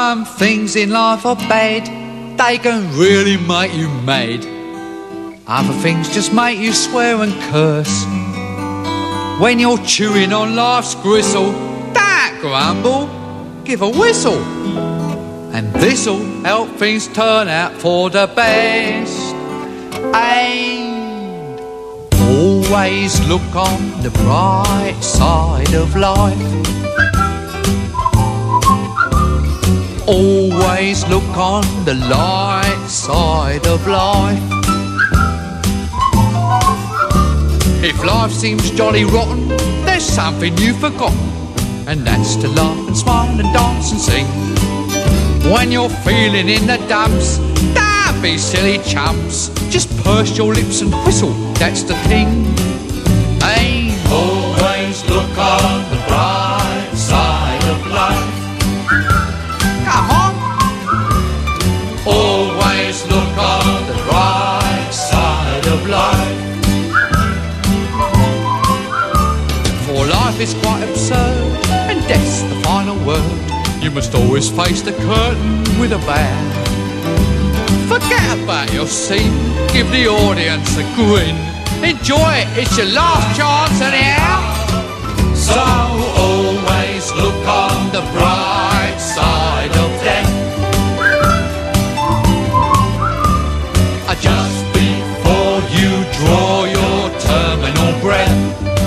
Some things in life are bad, they can really make you mad. Other things just make you swear and curse. When you're chewing on life's gristle, don't grumble, give a whistle. And this'll help things turn out for the best. And always look on the bright side of life. Always look on the light side of life. If life seems jolly rotten, there's something you've forgotten, and that's to laugh and smile and dance and sing. When you're feeling in the dumps, don't be silly chumps. Just purse your lips and whistle, that's the thing. Hey, always look on the bright side of life. Come on. Always look on the bright side of life. For life is quite absurd, and death's the final word. You must always face the curtain with a bow. Forget about your scene, give the audience a grin. Enjoy it, it's your last chance anyhow. So always look on the bright side of death. Just before you draw your terminal breath.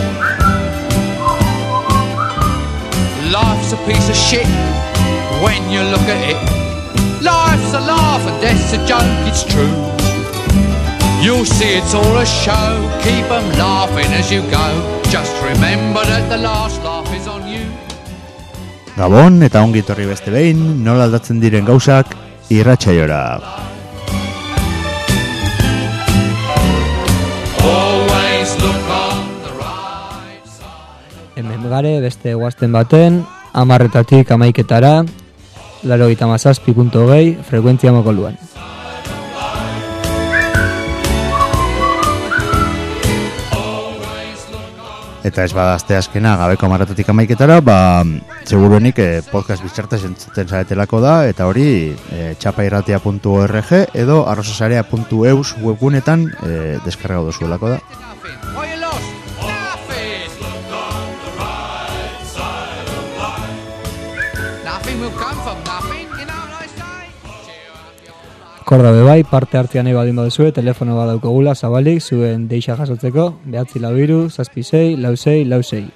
Life's a piece of shit when you look at it. Life's a laugh and death's a joke, it's true. You'll see it's all a show, keep them laughing as you go. Just remember that the last laugh is on you. Gabon eta ongi etorri beste behin, nola aldatzen diren gauzak irratsaiora. Hemen gare beste guazten baten, 10:00 11:00, 87.2 frekuentzia mokoluan. Eta ez bada aste azkena gabeko 10:00 11:00, seguruenik podcast bizartez entzuten zaretelako da, eta hori txapairratia.org edo arrosasarea.eus webgunetan deskargau dozuelako da. Korda bebai, parte hartzean nahi baldin baduzue, telefono bat daukagula zabalik, zuen deixa jasotzeko, 943 76 46 46.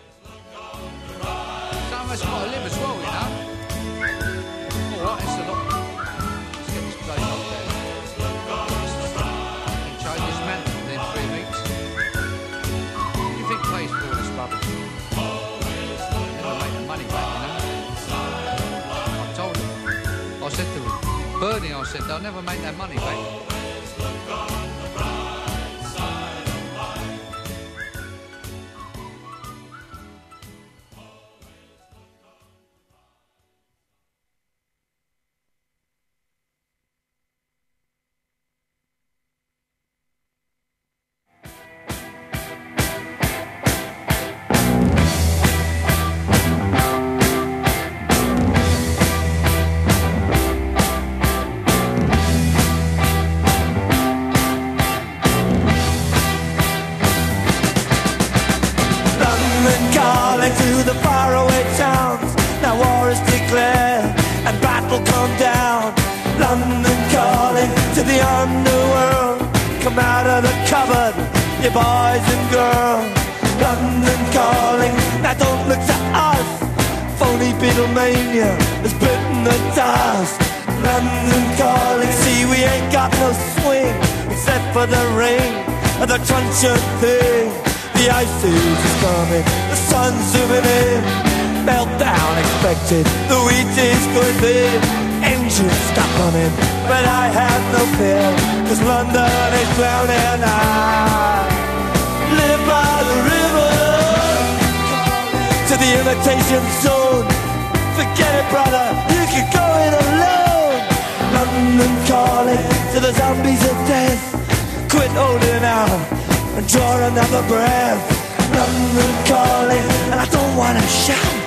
Bernie, I said, they'll never make that money back. The ice age is coming, the sun's zooming in. Meltdown expected, the wheat is going thin. Engines stop running, but I have no fear, 'cause London is drowning. I live by the river, to the imitation zone. Forget it, brother, you can go in alone. London calling to the zombies of death. Quit holding out and draw another breath. London calling, and I don't wanna shout.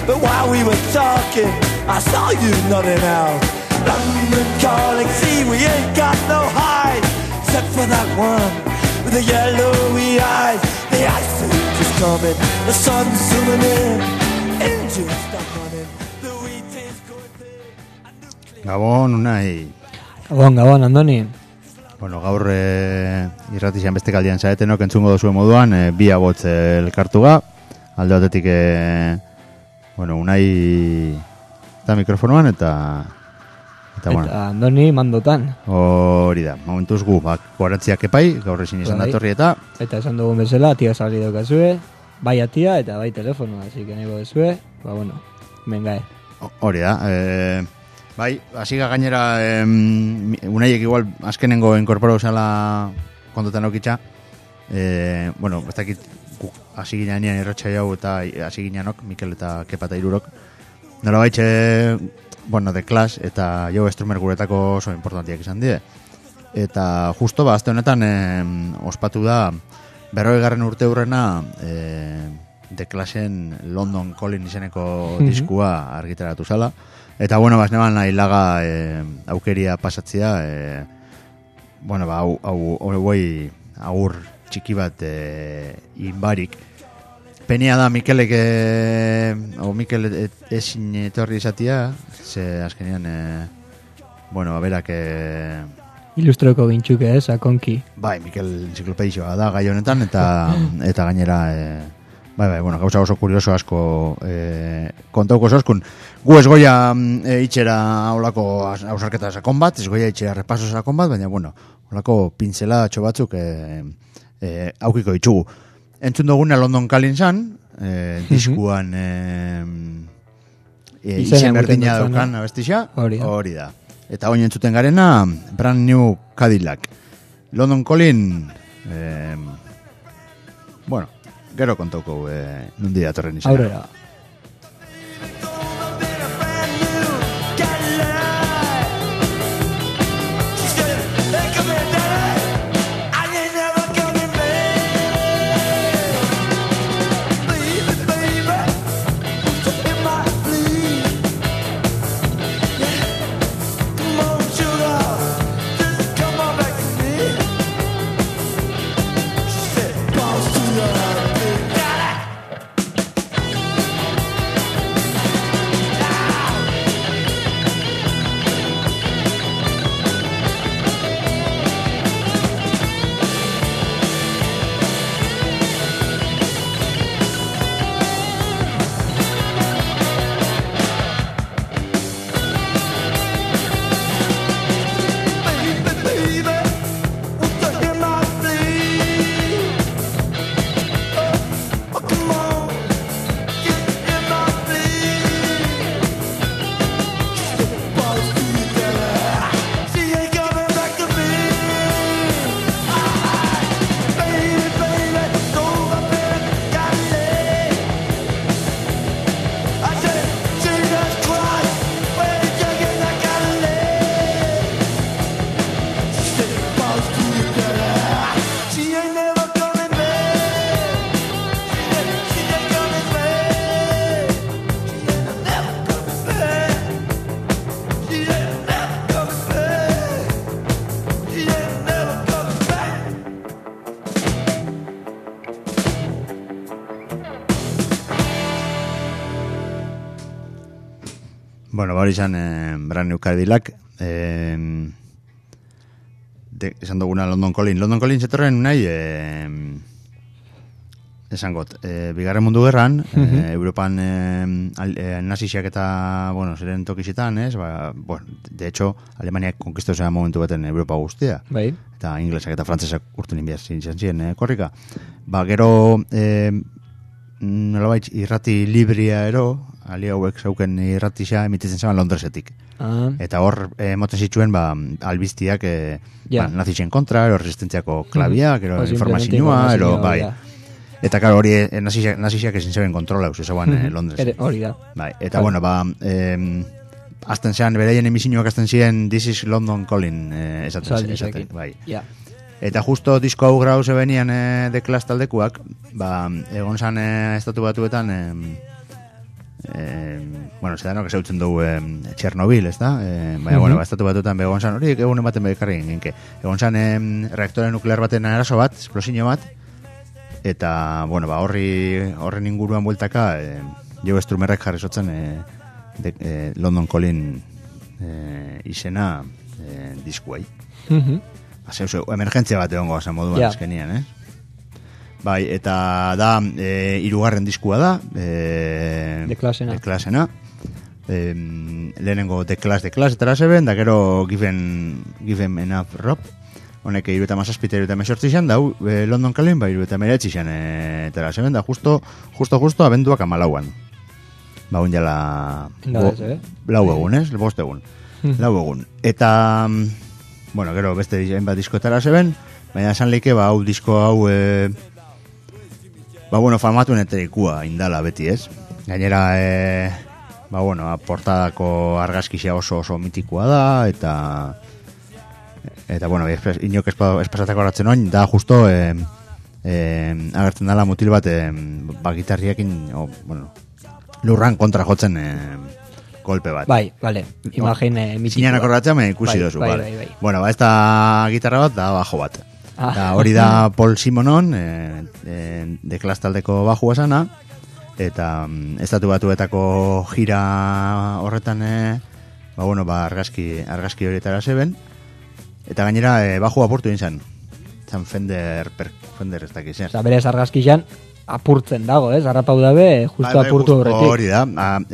But while we were talking, I saw you nodding out. London calling, see, we ain't got no hide, except for that one with the yellowy eyes. The ice age is coming, the sun's zooming in, engines stop running, the wheat is going thick. Gabon, Unai. Gabon, Andoni. Bueno, gaur irratixan beste kaldian zaetenok entzungo dozue moduan, bi abotz elkartuga. Alde batetik, bueno, Unai eta mikrofonoan eta bueno. Eta Andoni mandotan. Hori da, momentuz gu, koherentziak epai, gaur ezin izan datorri eta... Eta esan dugun bezala, atia salri daukazue, bai atia eta bai telefonoa, así que nahi dezue, bueno, mengae. Hori da, bai, hasiga gainera, Unaiek igual azkenengo inkorporo zela kontotan okitza, bueno, ez dakit hasi ginean irratxa jau eta hasi gineanok, Mikel eta Kepa eta Irurok, nola baitxe, bueno, The Clash eta Joe Strummer guretako oso importantiak izan die. Eta justo, azte honetan ospatu da 40. urte hurrena The Clashen London Calling izeneko diskua argitaratu zala. Eta, bueno, neban nahi laga aukeria pasatzea, bueno, hauei agur txiki bat inbarik. Penia da Mikelek, Mikel ezin etorri izatia, ze azkenean, bueno, berak... Ilustroko gintxuke, sakonki. Bai, Mikel enziklopedizioa da gai honetan, eta gainera, bai, bueno, gauza oso kurioso asko kontauko zoskun. Gu ez goia itxera olako ausarketa sakon bat, ez goia itxera repaso sakon bat, baina, bueno, olako pintzela batzuk aukiko ditugu. Entzun duguna London Calling zan, diskuan izen berdina daukan abestixa, hori da. Eta oin entzuten garena, Brand New Cadillac. London Calling, bueno, gero kontauko nundi datorren izan. Aurrera. Bueno, hori izan Brand New Cadillac, esan duguna London Calling. London Calling zetorren nahi, esan got, bigarren mundu gerran, Europan nazisiak eta, bueno, zeren tokizitan, bueno, de hecho, Alemaniak konkistau zen momentu beten Europa guztia. Bai. Eta inglesak eta frantzesak urten inbiaz izan ziren korrika. Gero, nolabait irrati libria ero, ali hauek zauken irratisa emititzen zaban Londresetik. Eta hor moten zituen albiztiak nazisen kontra, ero resistentziako klabiak, ero informazioa, ero bai. Eta karo hori nazisiak ezin zeben kontrola zeuan Londresen. Hori da. Bai. Eta bueno, azten zean, bereien emisioak azten ziren This is London Calling esaten. Bai. Eta justo disko hau grau zebenian The Clash taldekuak, egon zan estatu batuetan bueno, zedanok esautzen dugu Txernobil, ez da? Baina, bueno, estatu batutan begon zan, hori egun ematen bekarri genke. Egon zan reaktore nuklear baten arazo bat, esplosio bat, eta, bueno, horren inguruan bueltaka, Joe Strummerrek jarri zotzen London Calling izena diskuai. Emergentzia bat egongo zen moduan azkenian, Bai, eta da, hirugarren diskua da. The Classena. Lehenengo The Class etara zeben, da gero Given Enough Rope. Honek 37 izan, da London Calling, 39 izan etara zeben, da justo abenduak 14an. Ba, un jala... Lau egun, ez? Bost egun. Lau egun. Eta, bueno, gero beste hainbat diskoetara zeben, baina esan leike, hau disko hau... bueno, famatu neterikua indala beti, ez? Gainera, portadako argazkizia oso mitikoa da, eta bueno, inok espasatako horatzen oin, da justo agertzen dala mutil bat gitarriakin, lurran kontra jotzen golpe bat. Bai, bale, imagen mitikoa. Zinean akordatzen, ikusi dozu, bai. Bueno, ez da gitarra bat, da bajo bat. Hori da Paul Simonon, The Clash taldeko bajua sana, eta estatu batuetako jira horretan, argazki horietara zeben, eta gainera bajua apurtu izan. Zan Fender ez dakiz, Osa, berez argazkizan apurtzen dago, harrapau dabe, justo apurtu horretik. Hori da,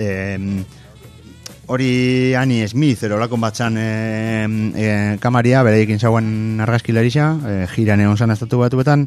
hori Annie Smith, erolakon batzan kamaria, bereiekin zauen argazkilarisa, jiran egon zan estatu batuetan,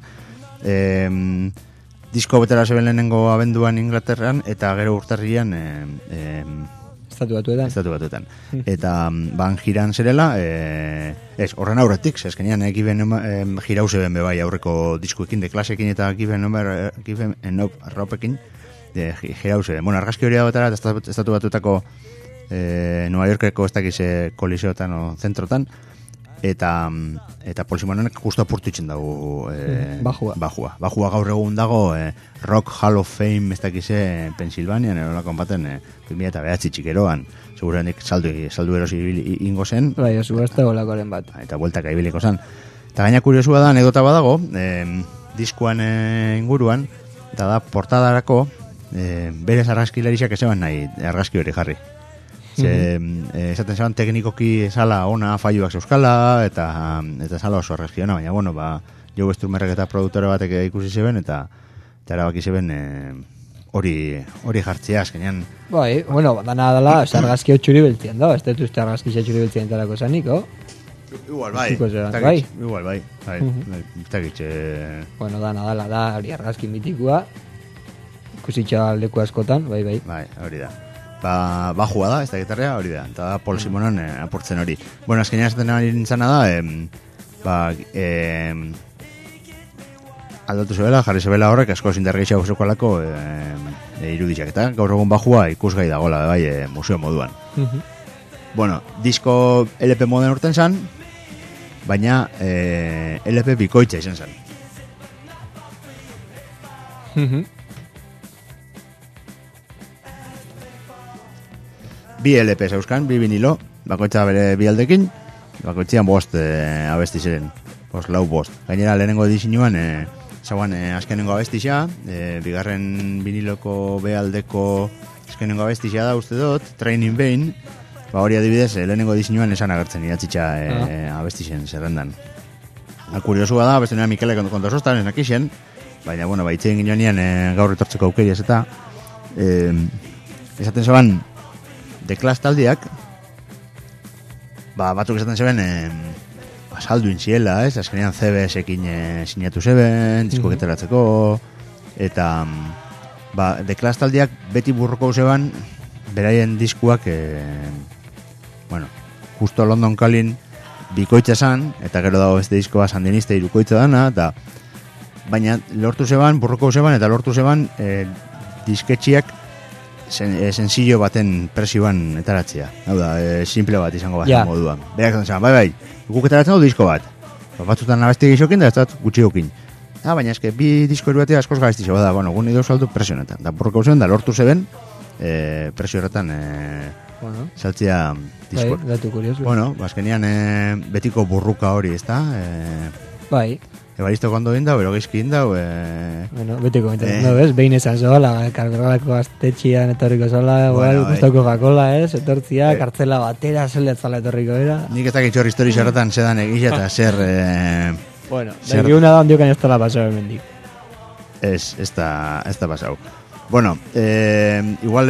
disko betera zeben lehenengo abenduan Inglaterran, eta gero urtarrian estatu batuetan. Eta ban jiran zerela, horren aurretik, zezkenean Given jirau zeben bebai aurreko diskoekin, de klasekin eta Given Enough Ropekin, jirau zeben. Bueno, argazki hori da estatu batuetako Nueva Yorkeko ez dakiz koliseotan o zentrotan, eta Paul Simonek justo apurtu itzen dago bajua gaur egun dago Rock Hall of Fame ez dakiz Pensilvanian erolakon baten 2009 txikeroan segurenik saldu erosi ingo zen bai, oso beste golakoren bat eta bueltaka ibiliko zen eta gaina kuriosua da anekdota badago diskoan inguruan eta da portadarako berez argazkilarisak ezeban nahi argazki hori jarri esaten zeban teknikoki sala ona falluak euskala eta sala oso argazkiona, baina bueno, Joe Strummerrek eta produktore batek ikusi zeben eta erabaki zeben hori jartzea azkenean. Bai, bueno, dana dala argazki hotxuri beltzien da, ez dut uste argazki hotxuri beltzien tarako zaniko. Igual bai. Bueno, dana dala da hori argazki mitikoa ikusitxa leku askotan, bai. Bai, hori da. Bajua da, ez da gitarrea, hori da. Eta Paul Simonon apurtzen hori. Bueno, azkenean esaten ari nintzana da, aldatu zebela, jarri zebela horrek, asko zindargeitxa guzeko alako iruditxak. Eta gaur egun bajua ikusgai dagoela, bai, museo moduan. Bueno, disko LP moden urten zan, baina LP bikoitza izan zan. Bi LP zauzkan, bi vinilo, bakoitza bere bi aldekin, bakoitzian bost abesti ziren, lau bost. Gainera lehenengo edizinuan, zauan azkenengo abestixea, bigarren viniloko be aldeko azkenengo abestixea da uste dut, Train in Vain, hori adibidez, lehenengo edizinuan esan agertzen idatzitxa abestixen zerrendan. Kuriosua da, beste nena Mikele kontosostan, esnakixen, baina, bueno, baitzen ginoanian gaur etortzeko aukeriaz eta esaten zaban, The Clash taldiak batzuk esaten zeben saldu intziela, azkenean CBS-ekin sinatu zeben, diskoketeratzeko eta The Clash taldiak beti burroko zeben beraien diskuak justo London Calling bikoitza zan, eta gero dago beste diskoa Sandinista irukoitza dana, baina lortu zeben, burroko zeben eta lortu zeben disketxiak sencillo baten presioan etaratzea. Hau da, simple bat izango bat moduan. Berak zaten bai, guk etaratzen du disko bat. Batzutan abesti gixokin da ez da gutxiokin. Baina eske bi disko eruatea askoz gazti zeba da, bueno, gun ido saldu presionetan. Da burroko zen, da lortu zeben, presio horretan Bueno, saltzia disko. datu kuriosu. Bueno, azkenean betiko burruka hori, ezta? Bai, Ebaristo kondo inda, bero geizki inda, bueno, beti komentatzen no, ez? Behin esan zola, karberralako gaztetxian etorriko zola, Bueno, gustauko jakola, ez? Etortzia, kartzela batera, zeletzala etorriko era. nik ez dakit txor histori xerratan zedan egisa eta zer... Bueno, zer- dakiguna da ondiokan ez dela pasau hemendik. ez da pasau. Bueno, igual...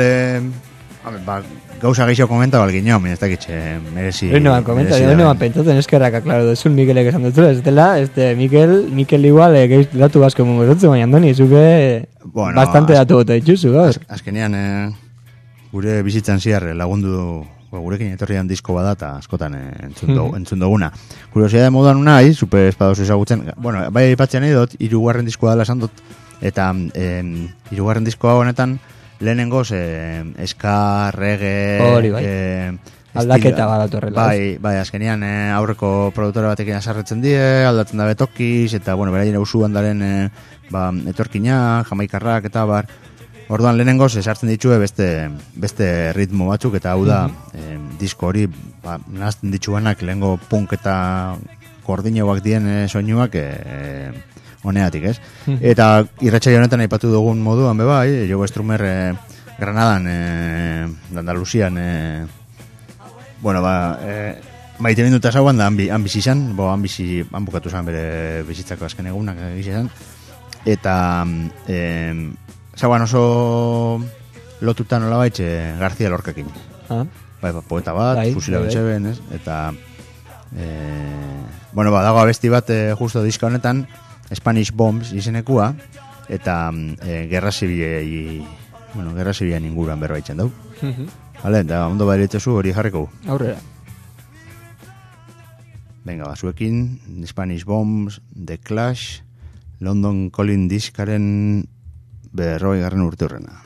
gauza gehiago komenta balgiño, ez dakit, merezi... Hori noan komenta, hori noan pentsatzen eskerrak aklaro duzun Mikelek esan dutela, ez dela, Mikel igual datu basko mungo dutzu, baina Andoni, zuke Bueno, bastante datu bota dituzu, gaur. Azkenean, gure bizitzan ziar lagundu gurekin etorrian disko bada eta askotan entzun duguna. Kuriosidade moduan unai, super espadozu ezagutzen, bueno, bai aipatzen nahi dut, 3. diskoa dela esan dut, eta 3. diskoa honetan lehenengoz ska, reggae... Hori, bai. Aldaketa bat datorrela. Bai, azkenean aurreko produktore batekin azarretzen die, aldatzen da betokiz, eta, bueno, beraien ausu handaren etorkinak, jamaikarrak, eta bar. Orduan lehenengoz esartzen ditue beste ritmo batzuk, eta hau da, disko hori, nahazten dituanak lehengo punk eta kordinoak dien soinuak honeatik, ez? Eta irratsaio honetan aipatu dugun moduan, bai, Joe Strummer Granadan, Andaluzian, bueno, maite minduta zauan da han bizi izan, han bukatu zan bere bizitzako azken egunak izan, eta zauan oso lotuta nola baitxe García Lorcakin. Bai, poeta bat, Fusila Betseben, ez? Eta, bueno, dago abesti bat justo diska honetan, Spanish Bombs izenekua, eta Gerra Zibian inguruan berbaitzen dau. Vale, eta ondo bairitzezu hori jarriko. Aurrera. Venga, zuekin, Spanish Bombs, The Clash, London Calling diskaren 40. urte horrena.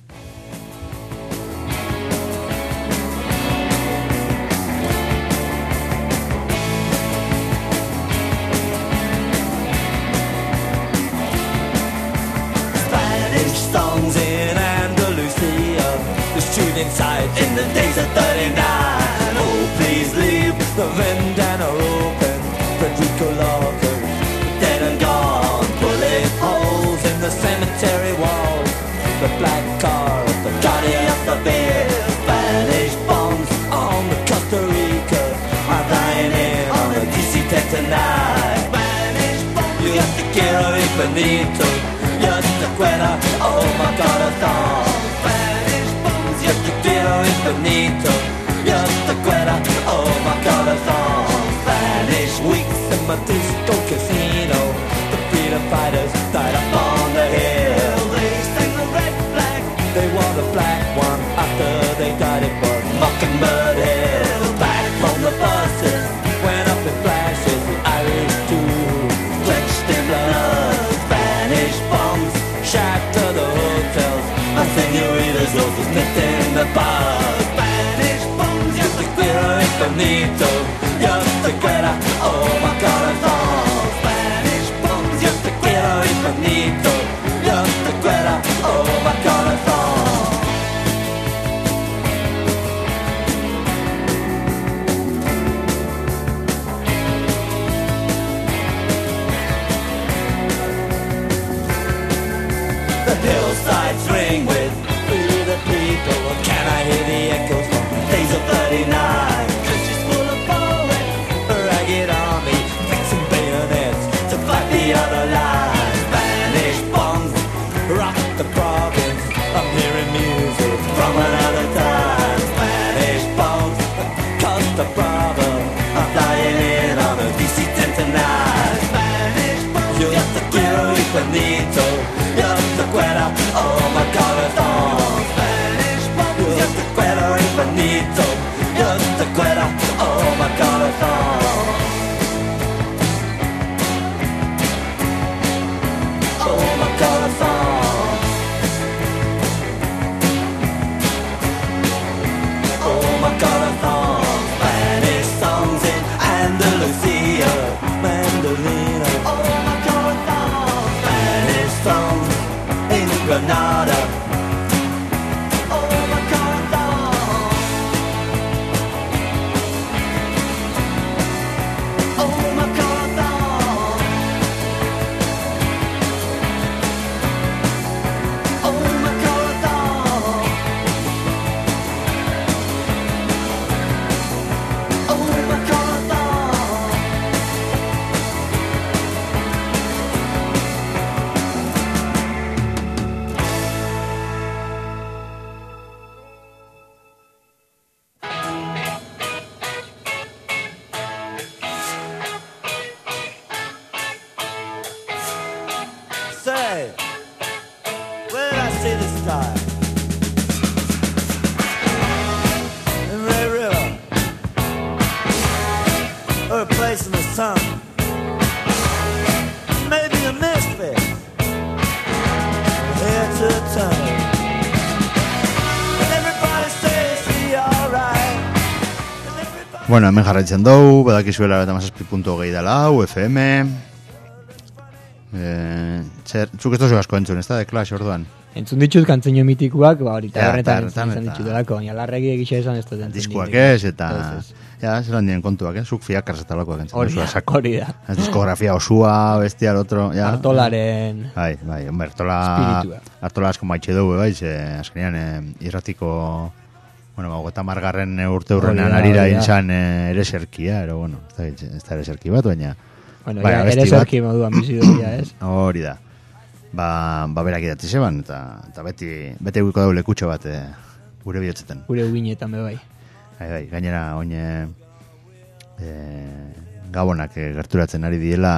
Songs in Andalusia, the shooting sight in the days of 39. Oh, please leave the Vendana open. Federico Lorca, dead and gone. Bullet holes in the cemetery wall. The black car, the guardian of the beer. Spanish bombs on the Costa Rica are dying in on the DC-10 tonight. Spanish bombs, you have to get away Benito. Just a cuera, oh my God, a song. Spanish bombs, just a quiero infinito. Just a cuera, oh my God, a song. Spanish weeks in my disco casino. The freedom fighters died up on the hill. They sang the red flag, they wore the black one. After they died it was Mockingbird Hill. Back from the buses, went up in flashes. The Irish too, drenched in blood. Spanish bombs shatter the hotels. My senoritas los met in the bar. Spanish bombs, yo te quiero infinito. Yo te quiero, oh my God, a song. Spanish bombs, yo te quiero infinito. Yo te quiero, oh my God, a song. The hillsides ring with Free the People. Can I hear the echoes from days of 39? Churches full of poets, a ragged army, fixing bayonets to fight the other line. Spanish bombs rock the province. I'm hearing music from another time. Spanish bombs Costa Brava. I'm flying in on a DC-10 tonight. Spanish bombs, yo te quiero infinito. Yo te quiero, oh my God, a song. Spanish bombs, yo te quiero infinito. Yo te quiero, oh my God, a song. Oh my God, a song. sky. And Red River, or a place in the sun. Maybe a misfit, here to turn. And everybody says he alright. Bueno, hemen jarraitzen dugu, badakizuela eta mazazpi.gehi dela hau, FM. Zuk ez dozu asko entzun, ez da, de Clash orduan? Entzun ditut kantzeino mitikuak, ba hori, tabernetan tabernetan entzun eta- ditut delako, baina larregi egisa esan ez dut entzun Diskoak ditut. ez, eta... Ez. Ja, zelan dien kontuak, zuk fiakars eta lakoak entzun. Hori duzula, da, sako. hori da. Ez diskografia osua, bestia, el otro... Ja. Artolaren Bai, hombre, espiritua. Artola asko maitxe dugu, bai, azkenean irratiko... Bueno, eta margarren urte hurrenean Hori da, arira hori da. inzan ere serkia, ero, bueno, ez da ere serki bat, baina... Bueno, Bai, ja, abesti ere bat. zerki moduan bizi dut, ja, ez? Hori da. Ba berak idatzi zeban, eta beti guiko dau lekutxo bat gure bihotzetan. Gure ubinetan be bai. Bai, gainera oine gabonak gerturatzen ari diela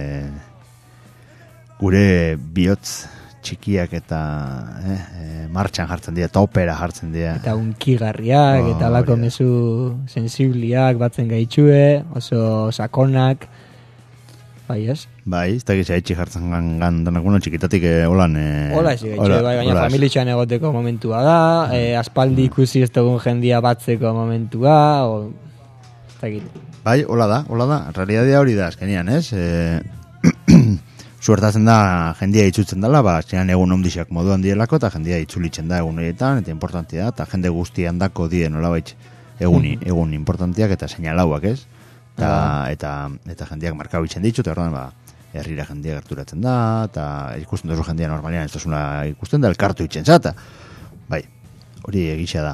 gure bihotz txikiak eta martxan jartzen dira, eta opera jartzen dira. Eta unkigarriak, eta Hori lako da. mezu sensibliak batzen gaitxue, oso sakonak, bai ez? Bai, ez da gizia etxi jartzen gandanak, bueno, txikitatik holan... Hola ez gaitxue, bai, baina familitxan egoteko momentua da, aspaldi ikusi ez dugun jendia batzeko momentua, ez dakit. Bai, hola da. Realitatea hori da, azkenean, ez? Suertatzen da jendia itzutzen dela, ba, azkenean egun ondixak moduan dielako, eta jendia itzulitzen da egun horietan, eta importantia da, eta jende guztian dako die nolabait egun importantiak eta seinalauak, ez? Eta jendiak markabitzen ditut, eta orduan, ba, herrira jendia gerturatzen da, eta ikusten duzu jendia normalian, ez duzuna ikusten da, elkartu itzen zata. Bai, hori egisa da.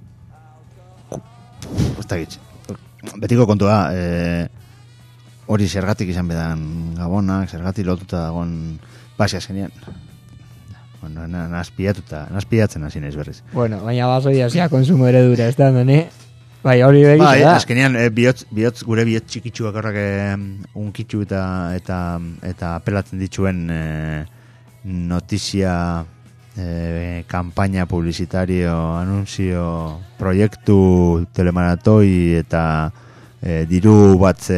Ez da gitz. Betiko kontua, hori zergatik izan bedan gabonak, zergatik lotuta dagon basi azkenean. Bueno, nazpiatzen hasi naiz berriz. Bueno, baina bazoia zia konsumo eredura, ez da, doni? Bai, hori begitza Bai, da. azkenean gure bihotz txikitsuak horrak unkitsu eta apelatzen dituen notizia, kampaina publizitario, anunzio, proiektu, telemaratoi eta diru batze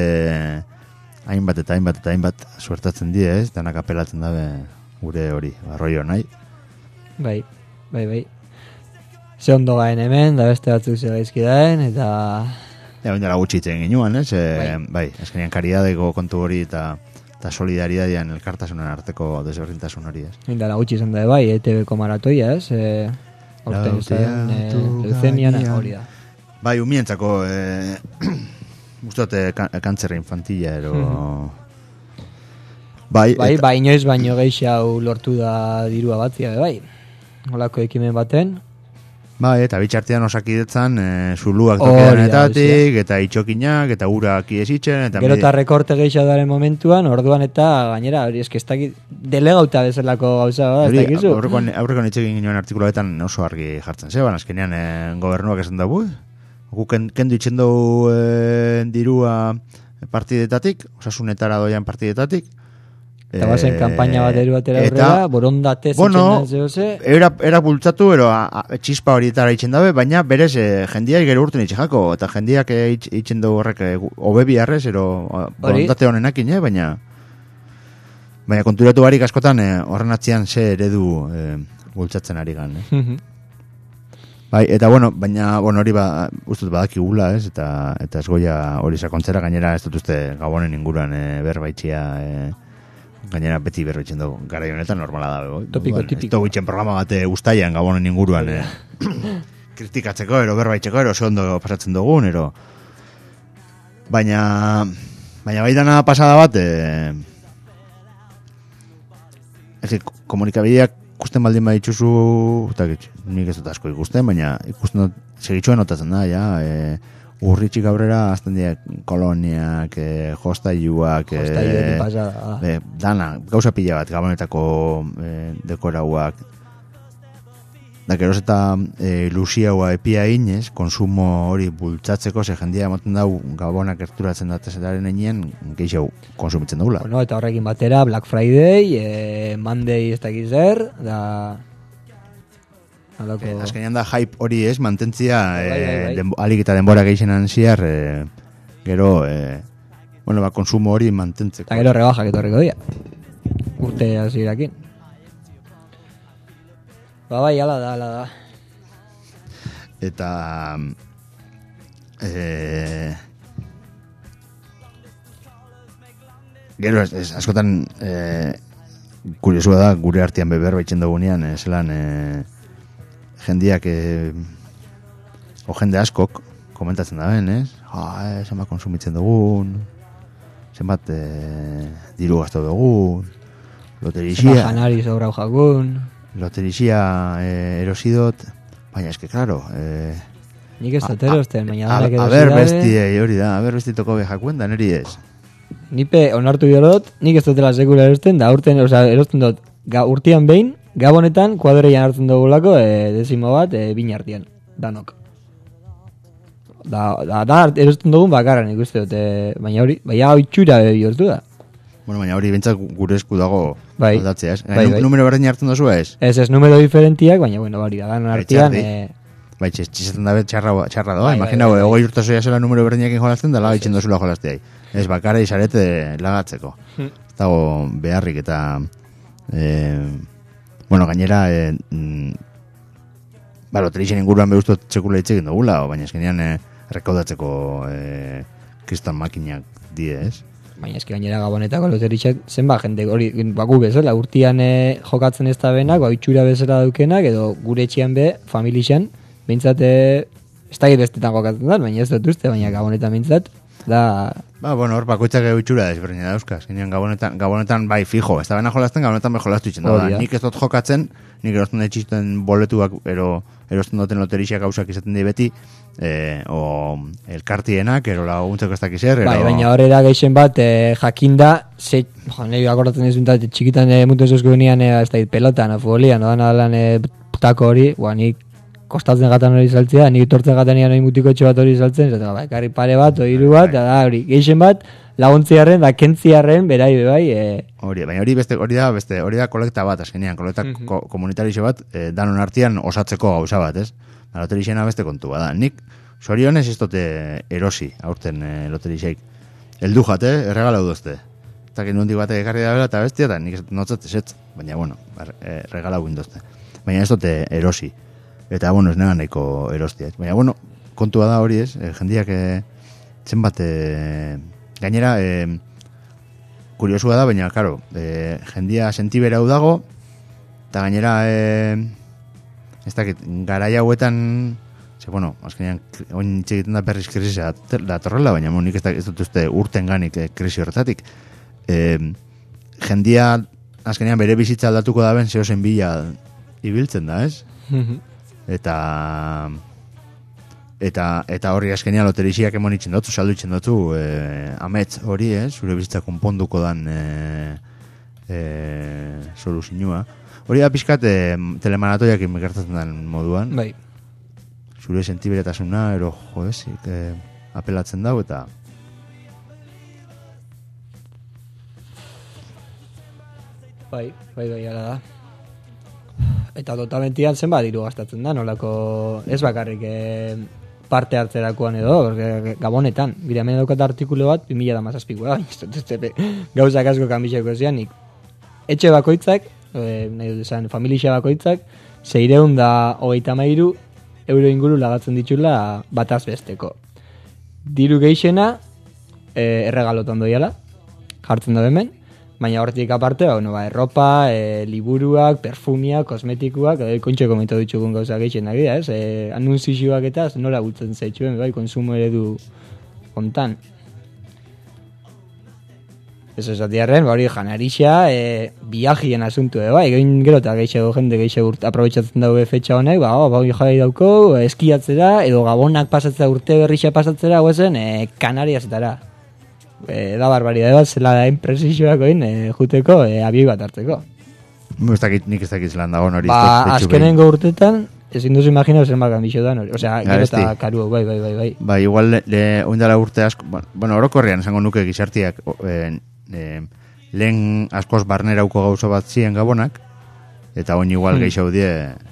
hainbat suertatzen die, ez? Danak apelatzen dabe gure hori, arroio nahi. Bai. Ze ondo gaen hemen, da beste batzuk ze gaizki daen, eta... Oindela gutxi itzen ginuan, ez? Bai, azkenean karidadeko kontu hori eta solidaridadean elkartasunen arteko desberdintasun hori, ez? Indala gutxi izan da, bai, ETV-ko maratoia, ez? Horten izan, leuzemian, hori da. Bai, umientzako, guztote kantzerra infantila, ero... Bai, inoiz baino geixau lortu da dirua batzia, bai. Holako ekimen baten. Bai, eta bitxartean osakidetzan zuluak Hori da, tokidanetatik, eta itxokinak, eta urak iesitzen, eta... Gero eta rekorte geixau daren momentuan, orduan eta gainera, hori eski ez dakit delegauta bezalako gauza, ez dakizu? Aurreko nitzekin ginoen artikuloetan oso argi jartzen zeban, azkenean gobernuak esan da, gu kendu itxen dugu dirua partidetatik, osasunetara doian partidetatik, Eta bazen kampaina bat eruatera aurrera, borondatez bueno, itxen da zehose. Era bultzatu, ero txispa horietara itxen dabe, baina berez jendiak gero urten itxekako, eta jendiak itxen dugu horrek hobe biharrez, ero borondate honenakin, baina konturatu barik askotan horren atzian ze eredu bultzatzen ari gan. Bai, eta baina hori ustut badakigula, ez, eta ez goia hori sakontzera, gainera ez dut uste Gabonen inguruan berbaitxia, gainera beti berroitzen dugu, gara honetan normala da. Topiko. Ez dugu itxen programa bate ustaian Gabonen inguruan kritikatzeko, berbaitxeko, ze ondo pasatzen dugun, baina baitana pasada bat komunikabideak ikusten baldin badituzu, nik ez dut asko ikusten, baina ikusten dut segitxoen notatzen da, urritxik aurrera azten dira koloniak, jostailuak, dana, gauza pila bat, Gabonetako dekorauak, da geroz eta ilusiaua epia inez, konsumo hori bultzatzeko, ze jendia emoten dau Gabonak gerturatzen datezetaren einien, geixau konsumitzen dugula. Bueno, eta horrekin batera, Black Friday, Monday ez dakiz zer, da... Alako... Azkenean da hype hori ez, mantentzia Bai. alik eta denbora gehixenan ziar, gero, konsumo hori mantentzeko. Eta gero rebajak etorriko dira. Urte hasierakin. Bai, ala da. Eta... Gero, askotan kuriosua da, gure artean beber baitzen dugunean, zelan jendiak o jende askok komentatzen da ben, ez? Zenbat konsumitzen dugun, zenbat diru gasto dugun, loterixia... Zenbat janari sobrau jakun... Loterixia erosidot, baina eske, claro... Nik ez dut erosten, baina... Aber bestiei hori da, aber bestitoko bejakuen da, neri ez. Nipe onartu biolot, nik ez dutela sekula erosten, da urten, erosten dut, urtean behin, gabonetan, kuadreian hartzen dugulako, dezimo bat, bina artean, danok. Da erosten dugun bakarra nik uste dut, baina hori, baina itxura bihurtu da. Bueno, baina hori bentsat gure esku dago aldatzea, ez? Bai. Numero berdin hartzen duzu, ez? Ez numero diferentiak, baina, hori da, ganon artean... Bai, txizaten dabe txarra doa, imagina, hogei urte zoia zela numero berdinakin jolazten, da lagaitzen dozula jolazteai. Ez bakarra izarete lagatzeko. Dago beharrik eta... gainera... loterixen inguruan behuztot txekula hitzekin dugula, baina eskenean rekaudatzeko kriston makinak die, ez? Baina eski gainera gabonetako loterixek zenba jende hori baku bezala urtean jokatzen ez da benak, itxura bezala daukenak, edo gure etxean be, familixan, bintzat, ez da bestetan jokatzen da, baina ez dut uste, baina gabonetan bintzat, da... Hor bakoitzak itxura desberdina dauzkaz, gabonetan bai fijo, ez da bena jolazten, gabonetan bai jolaztu itxen da, nik ez dut jokatzen, nik erosten etxisten boletuak, erosten duten loterixiak gauzak izaten di beti, o elkartienak, ero laguntzeko ez dakizer, Bai, baina hori da geixen bat, jakinda, nahi akordatzen ez bintat, txikitan mutu ezuzko genian, ez da pelotan, futbolian, odan adalan putako hori, nik kostatzen gatan hori saltzea, nik tortzen gatan hori mutiko etxe bat hori saltzen, eta karri pare bat, hiru bat, eta da hori, geixen bat, laguntziarren, da kentziarren, berai, Hori, baina hori da kolekta bat, azkenean, kolekta komunitarixo bat, danon artean osatzeko gauza bat, ez? Loterixena beste kontu bada. Nik, sorionez ez dute erosi, aurten loterixeik. Eldu jate, erregalau dozte. Eta nondik batek ekarri da bela eta bestia, eta nik notzat esetz, baina, regalau indozte. Baina ez dute erosi. Eta, ez negan nahiko erostia. Baina, kontua da hori ez, jendiak zenbat, gainera, kuriosua da, baina, karo, jendia sentibera hau dago, eta gainera, ez dakit, garai hauetan, azkenean, oin itxegiten da berriz krisia da torrela, baina nik ez dut uste urten ganik krisi horretatik. Jendia, azkenean, bere bizitza aldatuko da ben, zehozen bila ibiltzen da, ez? Eta horri azkenean loterixiak emonitzen dutzu, salduitzen dutzu, amets hori, zure bizitza konponduko dan soluzinua. Hori da pixkat telemaratoiak inmekartatzen den moduan. Bai. Zure sentiberetasuna, ero apelatzen dau, eta... Bai, ala da. Eta totalmentian zenbat diru gastatzen da, nolako ez bakarrik parte hartzerakoan edo, gabonetan. Bira, hemen daukat artikulu bat, 2017koa, gauzak asko kanbixeko zianik. Etxe bakoitzak, nahi dut esan, familia bakoitzak, 623 euro inguru lagatzen ditula bataz besteko. Diru geixena, erregalotan doiala, jartzen da hemen, baina hortik aparte, erropa, liburuak, perfumiak, kosmetikuak, kontxe komentu ditxukun gauza geixenak dira, anunzioak eta nola bultzen zaitxuen, konsumo eredu kontan. Ez esatiarren, hori janarixa, viajien asuntu, gero eta jende geixo aprobetsatzen daue fetxa honek, jai dauko, eskiatzera, edo gabonak pasatzera, urte berrixa pasatzera, Kanariasetara. Da barbaridade bat, zela da enpresizioak juteko, abioi bat hartzeko. Nik ez dakit zelan dagoen hori. Azkenengo urtetan, ezin duzu imaginau zenbat kanbixo dan hori. Osea, gero eta karu, bai. Bai, igual, oindala urte asko, orokorrean esango nuke gizartiak, lehen askoz barnerauko gauza bat ziren gabonak, eta oin igual gehiago die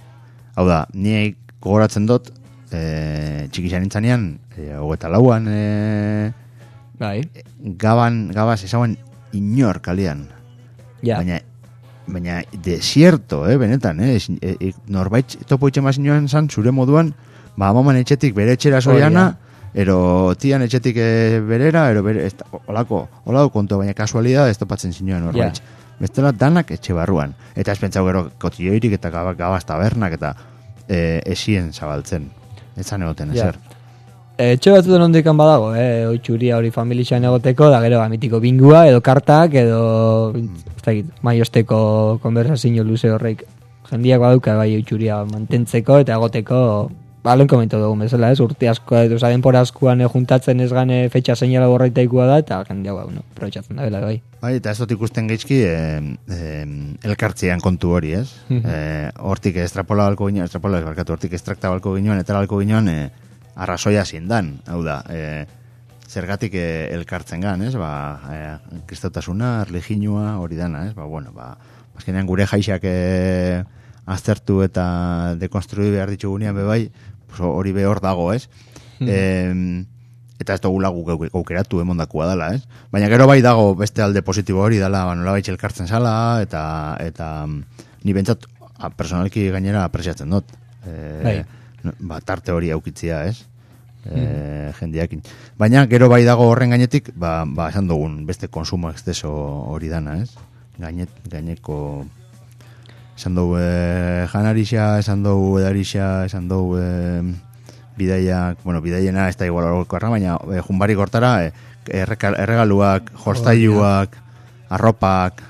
Hau da, ni gogoratzen dut, txikixan nintzanean, 24an, Bai. gabaz ezauen inor kalian. Ja. Baina desierto, benetan, norbait topo itxen bazinoan zan, zure moduan, amaman etxetik bere etxera zoiana, ero tian etxetik berera, ero bere, olako kontu, baina kasualidad ez topatzen zinoan norbait. Bestela danak etxe barruan. Eta espentzau gero kotioirik eta gabaz tabernak eta esien zabaltzen. Ez zan egoten ezer. Etxe batzutan ondekan badago, oitxuria hori familixan egoteko, da gero amitiko bingua, edo kartak, edo maiosteko konversazio luze horreik. Jendiak baduka bai oitxuria mantentzeko eta egoteko, lehen komentu dugu bezala, urte asko, edo denpora askoan juntatzen ez gane fetxa seinala borraitaikua da, eta jendiak aprobetxatzen da bela, bai. Bai, eta ez dut ikusten geizki elkartzean kontu hori, ez? Hortik estrapola balko ginoen, hortik estrakta balko ginoen, eta balko ginoen, arrazoia zindan, hau da, zergatik elkartzen gan, ez? Kristautasuna, erlijinua, hori dana, ez? Azkenean gure jaixak aztertu eta dekonstrui behar ditugunean bebai, hori behor dago, ez? Eta ez dugula gaukeratu emondakua dela, ez? Baina gero bai dago beste alde positibo hori dela, nola baitxe elkartzen zala, eta ni bentsat personalki gainera apresiatzen dut. Tarte hori aukitzia, ez? Jendiakin. Baina gero bai dago horren gainetik, esan dugun beste konsumo exceso hori dana, ez? Gaineko esan dugu janarixa, esan dugu edarixa, esan dugu bidaiak, bidaiena ez da igual horrekorra, baina junbarik hortara erregaluak, jostailuak, arropak,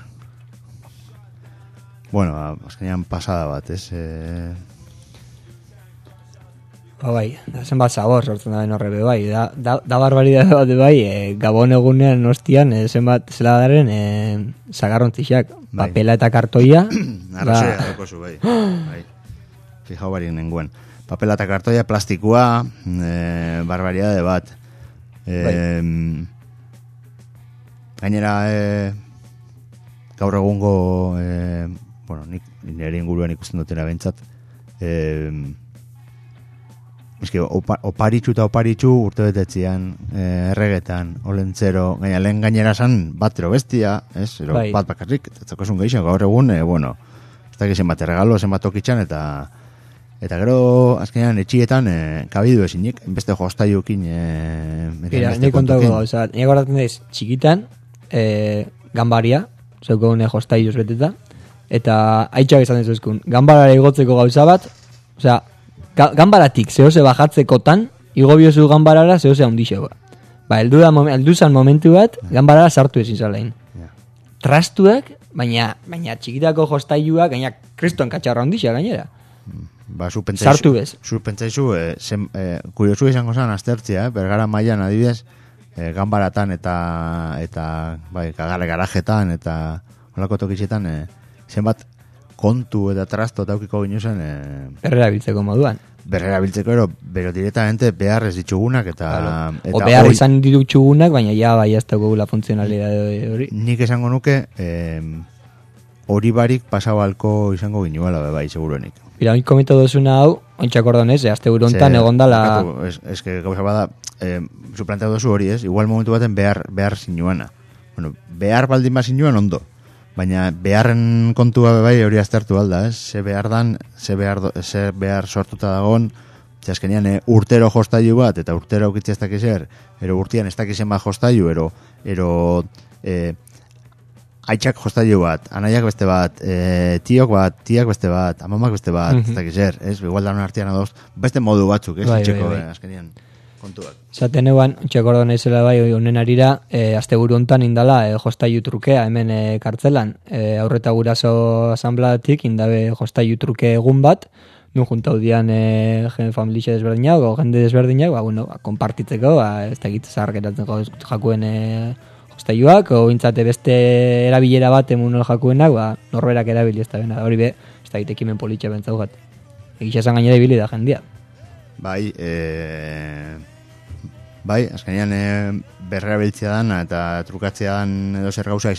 azkenean pasada bat, ez? Bai, zenbat sabor sortzen da horre bai, da barbaridade bat bai, Gabon egunean ostian, zenbat zela daren zagarrontzixak, papela eta kartoia. Arrazoia dagozu, bai. Fijau barik nenguen. Papela eta kartoia, plastikua, barbaridade bat. Gainera, gaur egungo, nik nire inguruan ikusten dutera bentsat, oparitxu urte betetzian, erregetan, olentzero, lehen gainera zan bat ero bestia, bat bakarrik, etzakosun gehiago, gaur egun, ez da gizien bat erregalo, zen bat okitxan, eta gero, azkenean, etxietan, kabidu ezinik, beste jostaiukin, nik kontago, nik horretzen daiz, txikitan, gambaria, zeukone jostaiuz beteta, eta haitxak izan dezuzkun, gambarara igotzeko gauza bat, gambaratik zehose bajatzekotan, igo biozu gambarara zehose handixegoa. Elduzan momentu bat, gambarara sartu ezin zalain. Trastuak, baina txikitako jostailuak, gaina kristoan katxarra handixea gainera. Sartu bez. Zu pentsaizu, kuriosu izango zan aztertzia, Bergara mailan adibidez, gambaratan eta garajetan eta holako tokitxetan, zenbat kontu eta trasto eta aukiko ginuzen berrerabiltzeko moduan. Berrerabiltzeko, pero directamente behar ez ditugunak eta behar izan ditugunak, baina ja bai ez daukagula funtzionalidade hori. Nik esango nuke hori barik pasabalko izango ginuela bai, seguruenik. Mira, hoy komento dozuna hau, ontsak ordonez, azte burontan egondala... Ez que gauza bada, suplanteatu dozu hori, ez? Igual momentu baten behar zinuana. Behar baldin bat zinuan ondo. Baina beharren kontua bai hori aztertu alda, ez? Ze behar sortuta dagoen, azkenean urtero jostailu bat, eta urtero aukitzi ez dakizer, ero urtean ez dakizen bat jostailu, ero aitzak jostailu bat, anaiak beste bat, tiak beste bat, amamak beste bat, ez dakizer, ez? Igual da artean adoz, beste modu batzuk, ez? Itxeko, azkenean kontuak. Zaten eguan, ontsak ordo naizela bai honen arira, azte buru ontan indala jostailu trukea hemen kartzelan, aurreta guraso asanblatik indabe jostailu truke egun bat, nun juntau dian familia desberdinak, o jende desberdinak, konpartitzeko, ez da egitza zargeratzen jakuen jostailuak, o intzate beste erabilera bat emun jakuenak, norberak erabili ez da bena, hori be, ez da egitekimen politxe bentzaugat. Egitza esan gainera ibili da jendia. Bai, azkenean berrerabiltzea dan eta trukatzea dan edo zer gauza,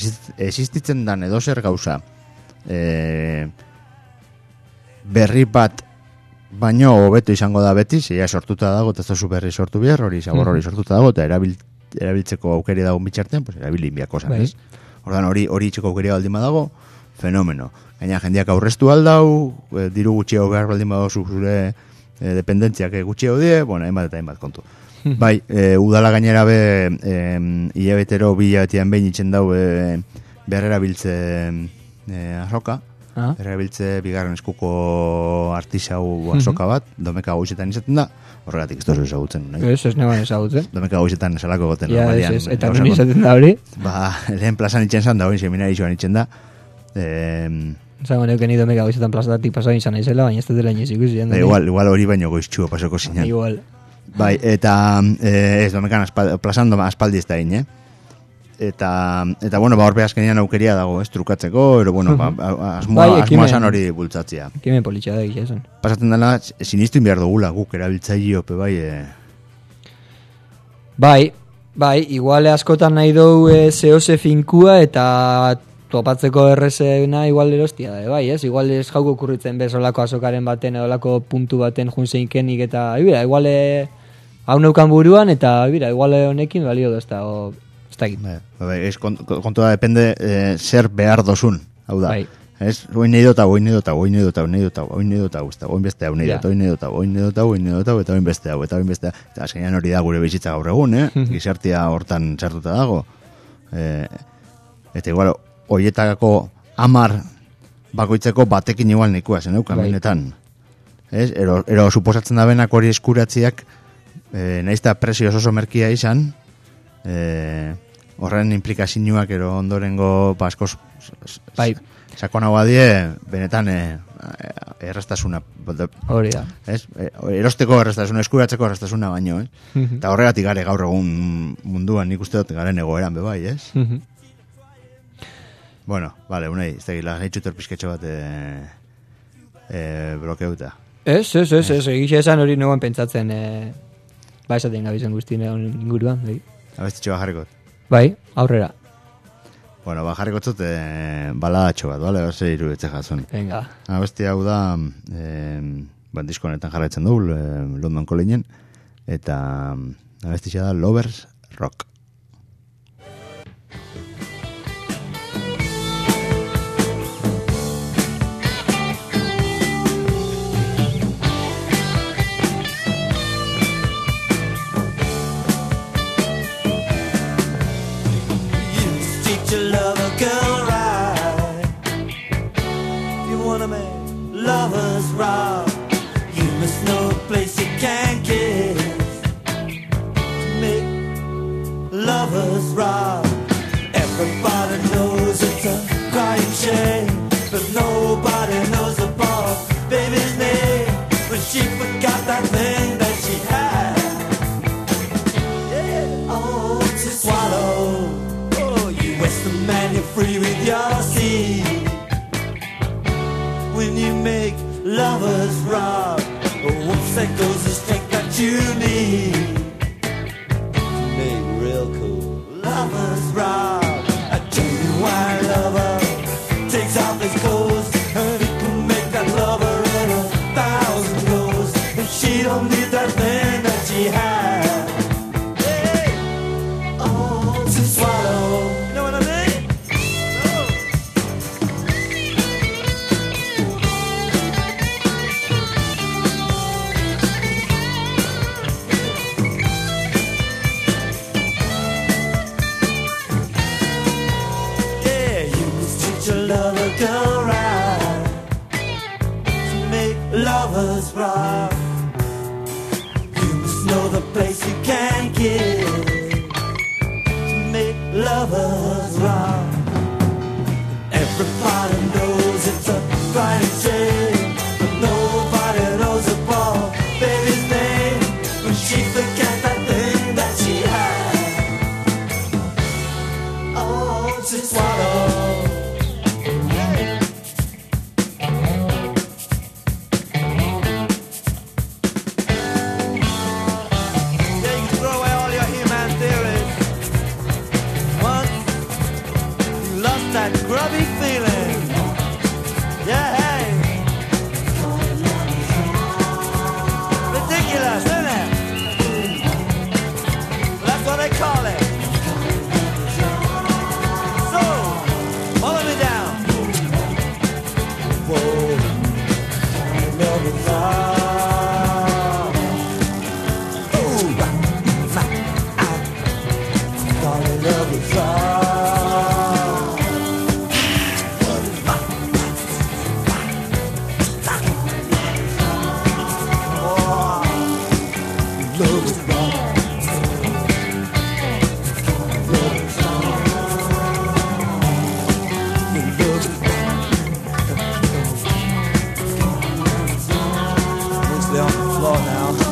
existitzen dan edo zer gauza berri bat baino hobeto izango da beti, zeia sortuta dago, eta ez da berri sortu behar, hori zabor hori sortuta dago, eta erabiltzeko aukeri dago bitxartean, pues erabilin biako zan, ez? Ordan hori itxeko aukeri baldin badago, fenomeno. Gaina jendeak aurreztu aldau, diru gutxiago behar baldin badago zure dependentziak gutxiago die, bueno, hainbat eta hainbat kontu. Bai, udala gainera hilabetero bi hilabetean behin itzen dau berrerabiltze azoka, berrerabiltze bigarren eskuko artisau azoka bat, domeka goizetan izaten da, horregatik ez dozu ezagutzen, nahi? Ez neban ezagutzen. Domeka goizetan esalako goten. Ja, ez, eta non izaten da hori? Ba, lehen plazan itzen zan da, hori seminarizioan itzen da. Zago neuken ni domeka goizetan plazatatik pasau izan naizela, baina ez dut dela inoiz ikusi. Igual hori baino goiztxua pasoko zinan. Igual. Bai, eta ez domekan plazan aspaldi ez da egin, Eta bueno, horbe azkenian aukeria dago, trukatzeko, ero, bueno, asmoa zan hori bultzatzea. Kimen politxea da egia esan. Pasatzen dela, sinistu inbiar dugula, guk erabiltzailiope, Bai, igual askotan nahi dugu zehose finkua eta topatzeko errezena igual erostia da, bai, ez? Igual ez jauko kurritzen bezolako azokaren baten, edolako puntu baten junseinkenik eta, igual hau neukan buruan eta, igual honekin balio da, ez da egin. Ez kontu da, depende zer behar dozun, hau da. Bai. Ez, oin nahi dota, oin beste hau, eta azkenean hori da gure bizitza gaur egun, gizartia hortan txartuta dago. Eta igual, hoietako 10 bakoitzeko batekin igual nikua, zeneukan benetan. Ero suposatzen da benak hori eskuratziak, nahizta presio oso merkia izan, horren implikazioak ero ondorengo askoz sakonagoa die, benetan erraztasuna. Hori da. Erosteko erraztasuna, eskuratzeko erraztasuna baino, eta horregatik gare gaur egun munduan nik uste dut garen egoeran bebai, ez? Bueno, vale, unai, ez tegila, gaitxutor pizketxo bat blokeuta. Ez, egixe esan hori negoen pentsatzen, esaten gabizen guztien inguruan, Abestitxo jarrikot. Bai, aurrera. Bueno, jarrikot zut baladatxo bat, bale? Base irudetze jazun. Venga. Abesti hau da, diskonetan jarraitzen du, London Callingen, eta abestitxa da Lovers Rock. Lovers rock. You must know a place you can kiss to make lovers rock. Everybody knows it's a crying shame, but nobody knows about baby's name. But she forgot that thing that she had. Oh, to swallow. Oh, you Western man, you're free with your seed. When you make lovers rock, whoops, that goes the strength that you need to make real cool lovers rock. A genuine lover takes off his clothes, and he can make that lover in 1,000 goes. And she don't need that thing that she had. Hey, oh, to swallow. Know what I mean? Go right to make lovers rock. You must know the place you can get to make lovers rock. Everybody knows it's a crying shame, but nobody knows about baby's name. When she forgets that thing that she had, oh, to swallow. floor now.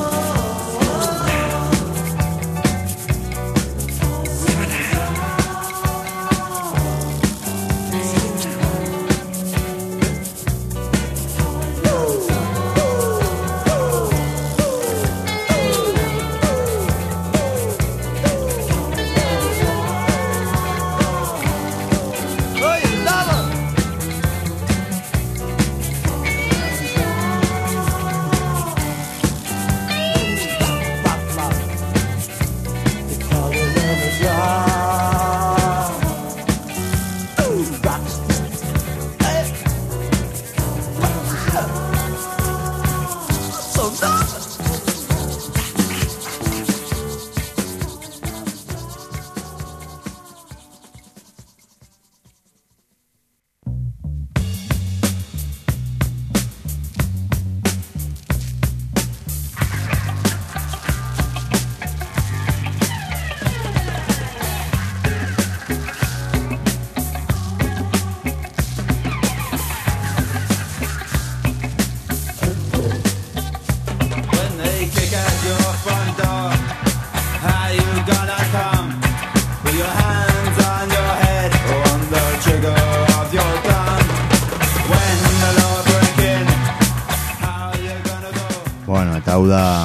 eta hau da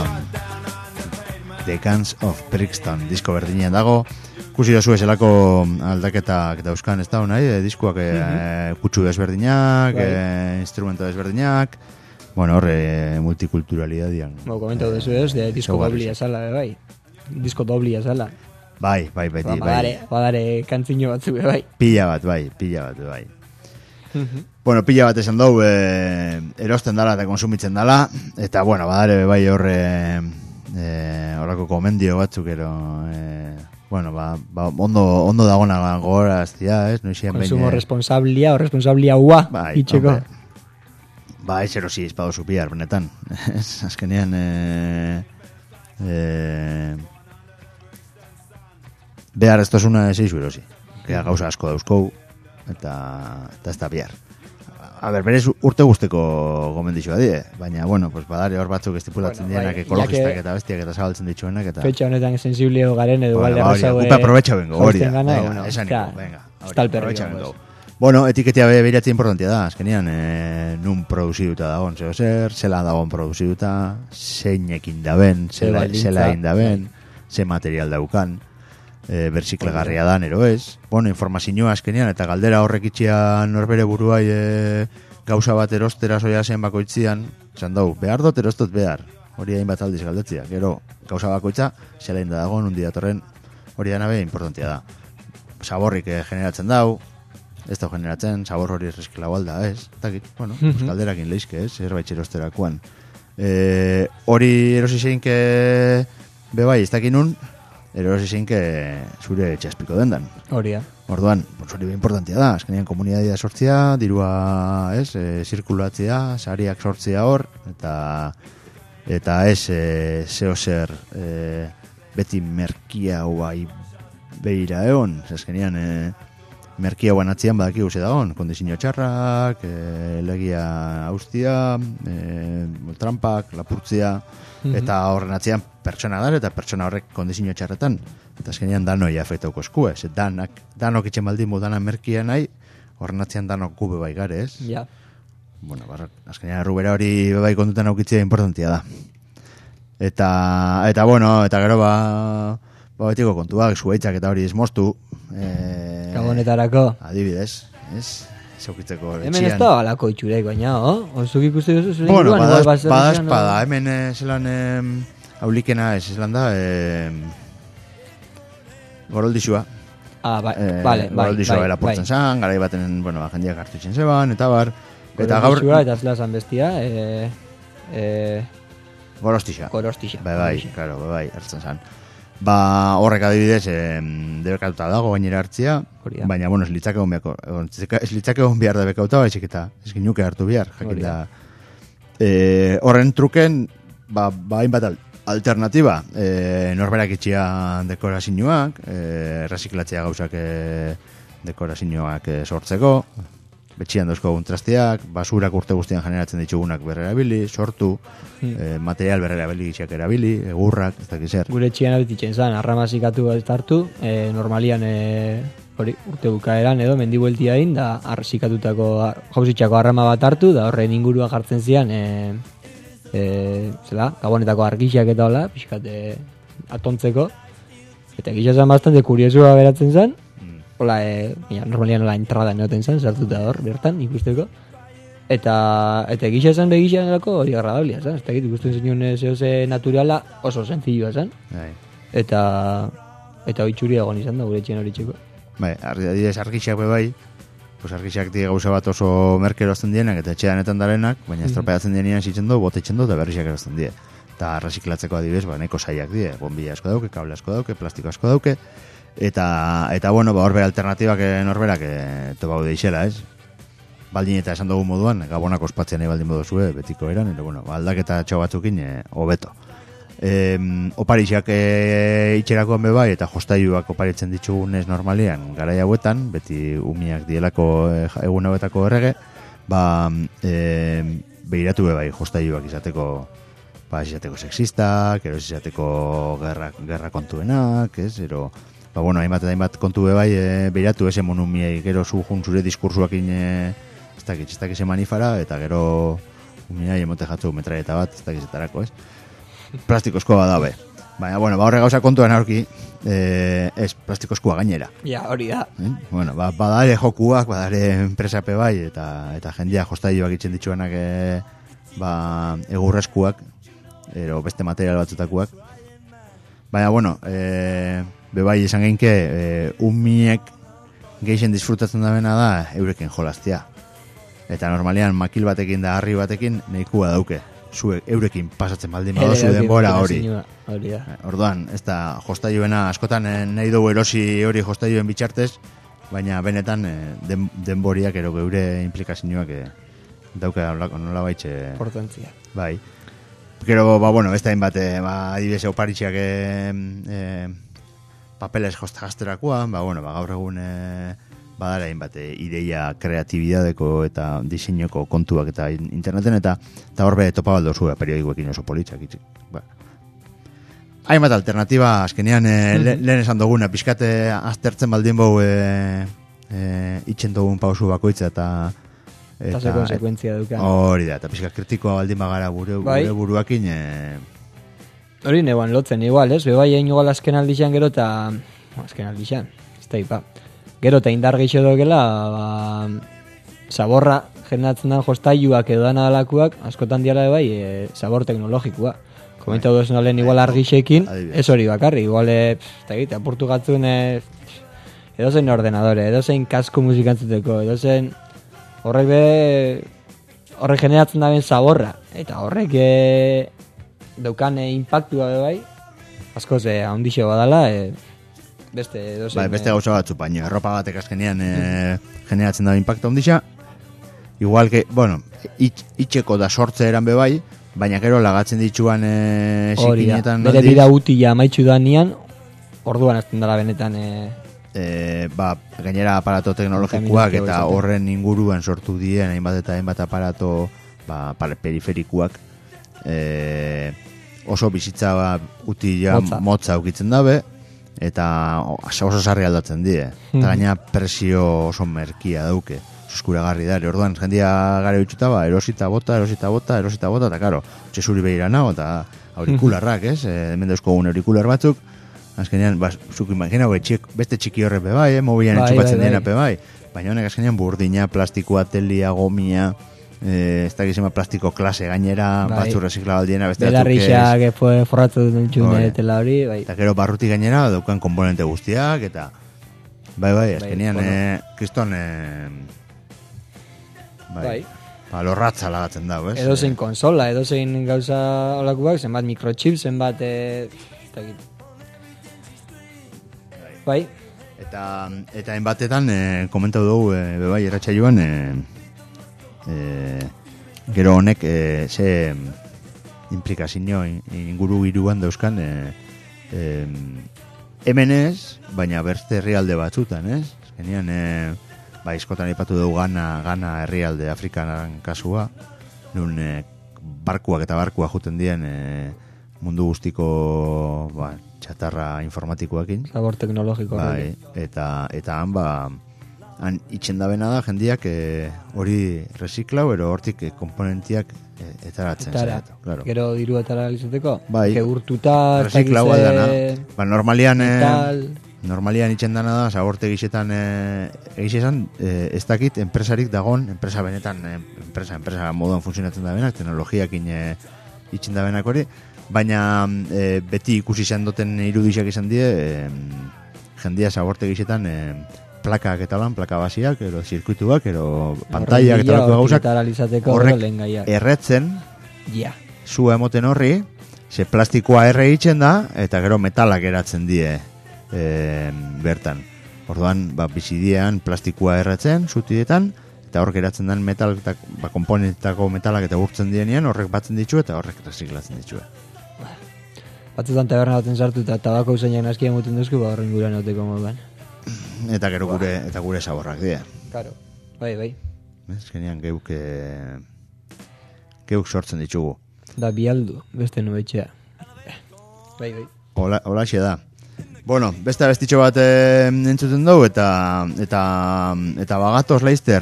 The Guns of Brixton disko berdinean dago. Ikusi dozu eselako aldaketak dauzkan, ez da nahi, diskoak kutsu desberdinak, instrumento desberdinak, bueno, horre multikulturalidadian. Komentau dezu ez, disko doblia zala, bai. Disko doblia zala. Bai, beti, Badare kantzino batzu, bai. Pila bat, bai. Bueno, pila bat esan dugu, erosten dala eta konsumitzen dala, eta, bueno, badare bai horre horrako komendio batzuk, bueno, ondo dagona gora aztia, ez? Konsumo responsablia o responsablia ua, itxeko. Ba, ez erosi izpado zupiar, benetan. Azkenean, behar ez tozuna zeizu erosi. Gauza asko dauzkou, eta ez da bihar. A ber, berez urte guzteko gomendixo badie, baina, bueno, pues badare hor batzuk estipulatzen dienak ekologistak eta bestiak eta zabaltzen ditzuenak. Fetxa honetan sensiblio garen edo galde raza hue... Upa aprovecha bengo, hori da. Esan niko, venga. Aprovecha bengo. Bueno, etiketea behiratzea importantia da, azkenian, nun produziduta dagoen, zela dagoen produziduta, zeinekin daben, zela egin daben, ze material daukan, berziklegarria da, nero ez. Bueno, informazioa azkenian, eta galdera horrek itxian norbere buruai gauza bat erostera soia zen bakoitzian, zan dau, behar dut erostot behar, hori hainbat aldiz galdetzia, gero gauza bakoitza, zela egin da dagoen, undi datorren, hori da nabe importantia da. Saborrik generatzen dau, ez da generatzen, sabor hori erreskila balda, ez? Takit, bueno, galderakin leizke, ez? Zerbait erosterakoan. Hori erosi zeinke bebai, ez dakinun, erosi zeinke zure txaspiko dendan. Horia. Orduan, hori importantia da, azkenean komunitatea sortzea, dirua, ez? Zirkulatzea, sariak sortzea hor, eta ez zeo zer beti merkia guai behira egon, azkenean merkia guan atzian badaki guze dagoen, kondizio txarrak, legia austia, trampak, lapurtzia, eta horren atzian pertsona dar, eta pertsona horrek kondizio txarretan, eta azkenean danoi afeitauko esku, ez? Danok itxen baldin danan merkia nahi, horren atzian danok gube bai gare, ez? Ja. Bueno, azkenean errubera hori bai kontutan aukitzea importantia da. Eta bueno, eta gero betiko kontuak, zuaitzak eta hori esmoztu, Gabonetarako. Adibidez, ez? Zaukitzeko etxian. Hemen ez da alako itxurek, baina, Ozuk ikuste duzu zure inguruan. Bueno, badazpada, hemen zelan aulikena ez zelan da, goroldizua. Bale. Goroldizua elaportzen zan, garai baten, bueno, jendeak hartu itzen zeban, eta bar. Eta gaur... Goroldizua eta zelazan bestia, Gorostixa. Bai, claro, hartzen zan. Horrek adibidez, debekatuta dago gainera hartzia, baina, bueno, ez litzake hon behar debekauta, baizik eta ez ginuke hartu behar, jakita. Horren truken, hainbat alternatiba, norberak itxia dekorazioak, erreziklatzea gauzak dekorazioak sortzeko, betxian dauzkagun trasteak, basurak urte guztian generatzen ditugunak berrerabili, sortu, material berrerabili gitxak erabili, egurrak, ez dakiz zer. Gure etxean abititzen zan, arramazikatu bat hartu, normalian hori urte bukaeran edo mendibueltia egin, da arrazikatutako jauzitxako arrama bat hartu, da horren ingurua jartzen zian, gabonetako argixak eta hola, pixkat atontzeko, eta egia zen bastante kuriosua beratzen zen, hola, normalian hola entrada neoten zen, sartuta hor, bertan, ikusteko, eta egia zen begixan erako hori agradablia zen, ez da ikusten zenuen zehose naturala oso senzilloa zen, eta oitxuri egon izan da gure etxean hori txeko. Bai, adibidez argixak bai, pues argixak die gauza bat oso merkero azten dienak eta etxeanetan darenak, baina estropeatzen dienean zitzen du, botetzen du eta berrixak erazten die. Eta arraziklatzeko adibidez, nahiko saiak die, bombilla asko dauke, kable asko dauke, plastiko asko dauke, eta bueno, horbe alternatibak norberak topau deixela, ez? Baldin eta esan dugu moduan, gabonak ospatzen nahi baldin moduzue, betiko eran, eta bueno, aldaketa txau batzukin hobeto. Oparixak itxerakoan bebai eta jostailuak oparitzen ditugunez normalian garai hauetan, beti umiak dielako egun hauetako errege, behiratu bebai jostailuak izateko sexistak, eros izateko gerra kontuenak, ez, ero, hainbat kontu bebai behiratu ese monumiei, gero zure diskursuakin ez dakiz manifara, eta gero umiai emote jatzu metraieta bat, ez dakizetarako, ez? Plastikozkoa badabe. Baina, horre gauza kontuan aurki, ez, plastikozkoa gainera. Ja, hori da. Bueno, badare jokuak, badare enpresape bai, eta jendia jostailuak itzen dituenak egurrezkuak, ero beste material batzutakuak. Baina, bebai esan geinke, umiek geixen disfrutatzen dabena da eurekin jolaztia. Eta normalian makil batekin da harri batekin nahikoa dauke. Zuek eurekin pasatzen baldin badozu denbora hori. Orduan, ez da jostailuena askotan nahi dugu erosi hori jostailuen bitxartez, baina benetan denboriak ero geure implikazioak dauke nola baitxe. Portantzia. Bai. Gero, ez da hainbat, adibidez oparitxeak papeles jostagazterakoan, gaur egun badara hainbat ideia kreatibidadeko eta diseinoko kontuak eta interneten eta horbe topa baldo zua periodikoekin oso politzak itzik. Hainbat alternatiba azkenean lehen esan duguna pixkate aztertzen baldin bau itxen dugun pausu bakoitza eta ze konsekuentzia dukan. Hori da, eta pixka kritikoa baldin bagara gure buruakin hori neguan lotzen igual, ez? Bebai egin igual azken aldixan gero eta azken aldixan, ez da ipa. Gero eta indar gehiago dugela, saborra generatzen den jostailuak edo dana alakuak, askotan diala bai, sabor teknologikoa. Komentau duzen olen igual argixekin, ez hori bakarri, igual, apurtu gatzun, edozein ordenadore, edozein kasko musikantzuteko, edozein horrek generatzen daben saborra, eta horrek daukan impactua bai, askoz handixo badala, beste gauza batzu, baina erropa batek azkenean generatzen da impacto handixa, igual que, itxeko da sortze eran bebai, baina gero lagatzen dituan zikinetan bere bida utila amaitxu da nian, orduan azten dara benetan gainera aparato teknologikoak eta horren inguruan sortu dien hainbat aparato periferikuak oso bizitza utila motza ukitzen dabe eta oso sarri aldatzen die. Eta gaina presio oso merkia dauke. Eskuragarri da. Orduan jendia gare bitxuta erosita bota, eta karo, txezuri behira nago, eta aurikularrak, ez? Hemen dauzkogun aurikular batzuk, azkenean, zuk imagina, beste txiki horre bai, mobilan entxupatzen dena bai. Baina honek azkenean burdina, plastikoa, telia, gomia, ez da gizema plastiko klase gainera, batzu reziklabaldiena, beste batzuk belarrixak forratu duten txune tela hori, bai. Eta gero barruti gainera daukan komponente guztiak, eta bai, azkenean kriston lorratza lagatzen dago, ez? Edozein konsola, edozein gauza olakuak, zenbat microchip, zenbat bai. Eta enbatetan komentau dugu bai erratxaioan gero honek ze implikazio inguru giruan dauzkan hemen ez, baina beste herrialde batzutan, ez? Azkenean izkotan aipatu dugu Gana herrialde Afrikanan kasua, nun barkuak juten dien mundu guztiko txatarra informatikoekin. Zabor teknologiko. Bai, eta han han itxen da bena da jendiak hori resiklau, ero hortik komponentiak etaratzen. Claro. Gero diru etara izateko? Bai. Urtuta, resiklau dana. Normalian itxen dana da, zaborte gixetan egizetan, ez dakit enpresarik dagon, enpresa benetan, enpresa moduan funtzionatzen da benak, teknologiakin itxen da benak hori, baina beti ikusi izan duten irudixak izan die, jendia zaborte gixetan plakak eta plaka basiak, ero zirkuituak, ero pantaiak eta lako gauzak, horrek erretzen, zua emoten horri, ze plastikoa erre itxen da, eta gero metalak eratzen die bertan. Orduan, bizidiean plastikoa erretzen, zutietan, eta horrek eratzen den metal, komponentako metalak eta urtzen dienean, horrek batzen ditu eta horrek reziklatzen ditu. Batzutan taberna baten sartu eta tabako usainak naskia muten duzku, horren gure noteko moduan. Eta gero gure saborrak dira. Claro. Bai. Genian geuk sortzen ditugu. Da bialdu, beste nubetxea. Bai. Holaxe da. Bueno, beste abestitxo bat entzuten dugu eta bagatoz laizter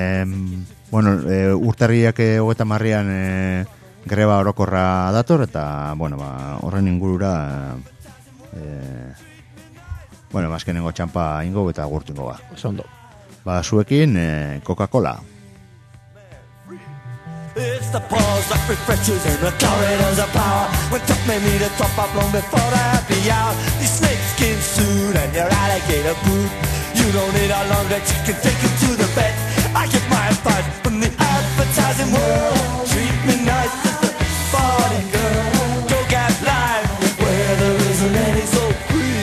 urtarriak 30an greba orokorra dator eta horren ingurura azkenengo txampa ingo eta gurtu ingo ba. Ondo. Zuekin Coca-Cola. It's the pause that refreshes in the corridors of power. When top may meet a top up long before the happy hour. Your snakeskin suit and your alligator boot. You don't need a long that you can take you to the bed. I get my advice from the advertising world. Treat me nice as the body girl. Go get live where there isn't any, so free.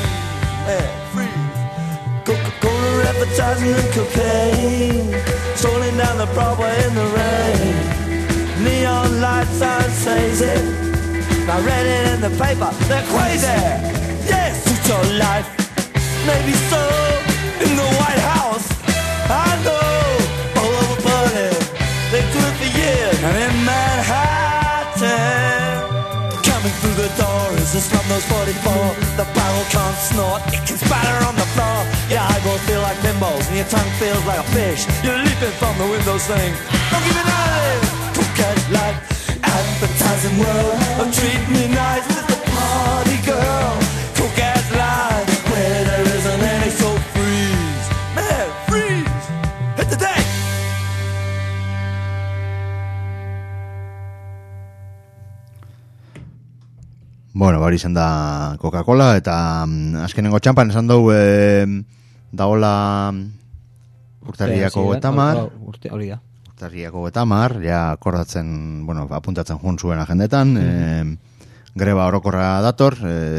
Coca-Cola advertising and cocaine. Strolling down the Broadway in the rain. Neon lights sign says it. I read it in the paper, they're crazy. Yes, it's your life. Maybe so, in the White House. I know, all over Berlin. They do it for years. And in Manhattan, coming through the door is a Slumdog's 44. The barrel can't snort, it can spatter on the floor. Your eyeballs feel like pinballs and your tongue feels like a fish. You're leaping from the window saying, don't give it out. Get like advertising world. Oh, treat me nice as the party girl. Go get live where there isn't any, so freeze. Man, freeze. Hit the deck. Hori izan da Coca-Cola eta azkenengo txampan esan dugu dagoela urtarriako 30. Hori da. Urtarriako 30, ja akordatzen, apuntatzen jun zuen agendetan, greba orokorra dator,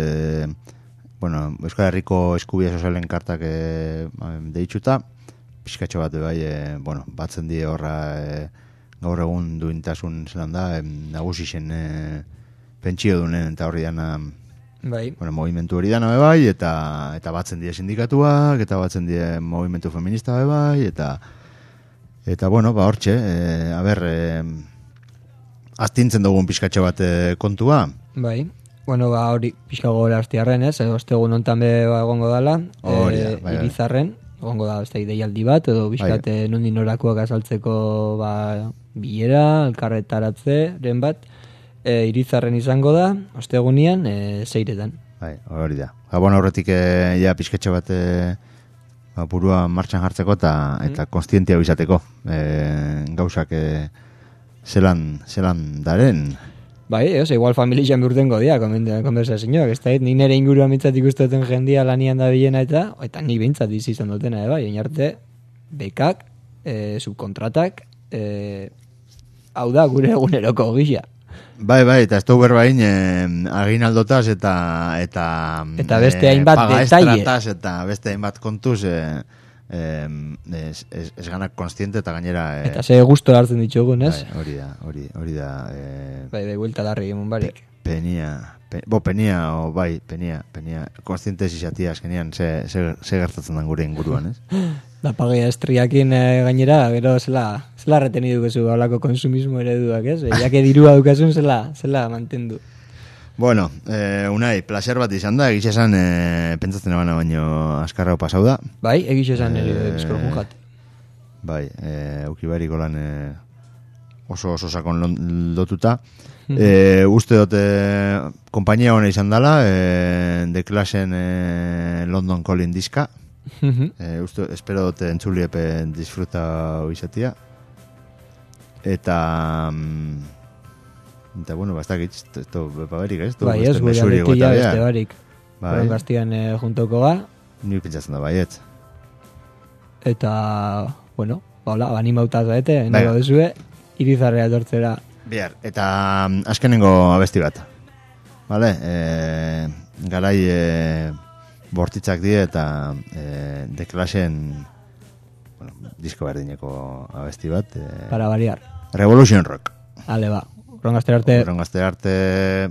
Euskal Herriko Eskubide Sozialen kartak deitzuta, pixkatxo bat batzen die horra gaur egun duintasun zelan da, nagusixen pentsio dunen eta horri dana, movimentu hori dana bai, eta batzen die sindikatuak, eta batzen die movimentu feminista bai, eta hortxe, astintzen dugun pixkatxo bat kontua. Bai, hori pixka gora astiarren, ostegun ontan egongo dala, Irizarren, egongo da deialdi bat, edo pixkate nondin norakoak azaltzeko bilera, elkarretaratzeren bat, Irizarren izango da, ostegunian, 6etan. Hori da. Horretik pixkatxo bat burua martxan jartzeko eta konstientia bizateko gauzak zelan daren. Igual familia urtengo dia konversazioak, ez da, ni nire inguruan bintzat ikusteten jendia lanian da bilena eta ni bintzat izan dutena, arte, bekak, subkontratak, hau da, gure eguneroko gisa. Bai, eta ez du berbain aginaldotaz eta beste hainbat detalle eta beste hainbat kontuz ez ganak konstiente eta gainera eta ze gusto hartzen ditugun, ez? Hori da Bai, buelta darri emun barik penia Penia, konstientez izatia azkenean, ze gertatzen den gure inguruan, ez? Da pagia estriakin gainera, gero zela retenidu gezu hablako konsumismo ereduak, ez? Jake dirua dukasun zela mantendu. Bueno, Unai, placer bat izan da, egiz esan pentsatzen ebana baino askarrau pasau da. Bai, egiz esan eskorkun jat. Bai, ukibariko lan oso sakon lotuta. Uste dut kompainia hona izan dela, The Clash-en London Calling diska. Espero dut entzuliepe disfruta izatia. Eta bueno, bastakit, esto berik, ez? Bai, ez, gure aletia beste barik. Bai. Gaztian juntoko ga. Ni pentsatzen da, baiet. Eta, bueno, hola, animautaz daete, nago dezue, Irizarrea dortzera. Bihar, eta azkenengo abesti bat. Vale? Garai bortitzak die eta The Clash-en disko berdineko abesti bat. Para variar. Revolution Rock. Ale, ba. Urrengazte arte. Urrengazte arte.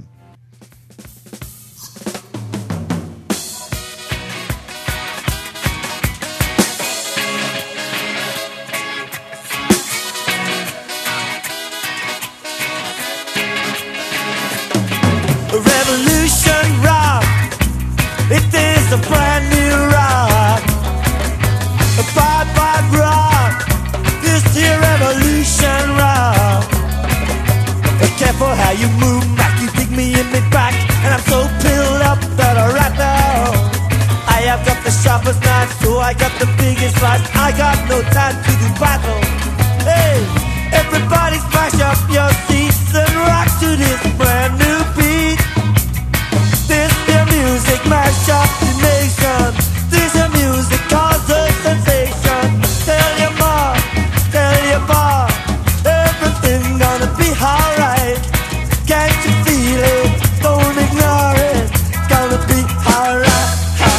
Revolution rock, it is a brand new rock, a bad rock, this here revolution rock. Careful how you move back, you dig me in me back, and I'm so pilled up that right now I have got the sharpest knife, so I got the biggest slice. I got no time to do battle. Hey, everybody smash up your seats and rock to this brand new beat. This their music mash up the nation. This their music cause a sensation. Tell your mom, tell your pa, everything gonna be alright. Can't you feel it? Don't ignore it. Gonna be alright.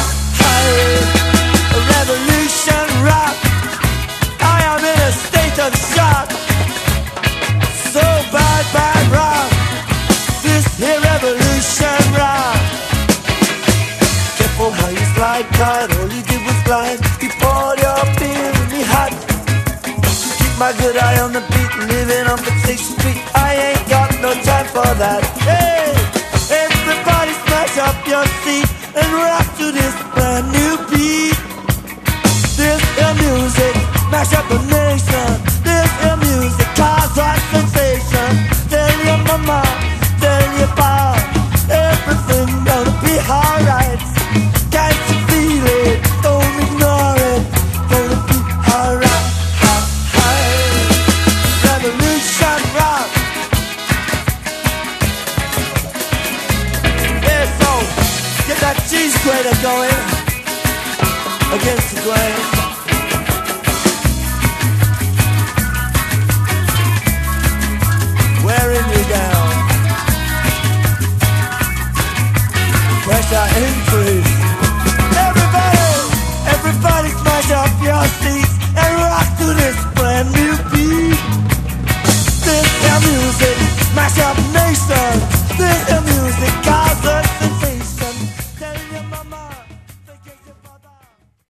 A revolution rock. I am in a state of shock. So bad rock. This here revolution rock. Careful how you slide, cause all you did was glide. You poured your beer in me hot. Keep my good eye on the beat, living on Fixation Street. I ain't got no time for that. Hey, everybody smash up your seat and rock to this brand new beat. This is music, mash up the nation. This is music, cause a sensation. Tell your mama, tell your pa, everything gonna be alright. Can't you feel it? Don't ignore it. Gonna be alright. Revolution rock. Yeah, so get that cheese grater going against the grain. Wearing you down. Pressure increase. Everybody smash up your seats and rock to this brand new beat. This their music, mash up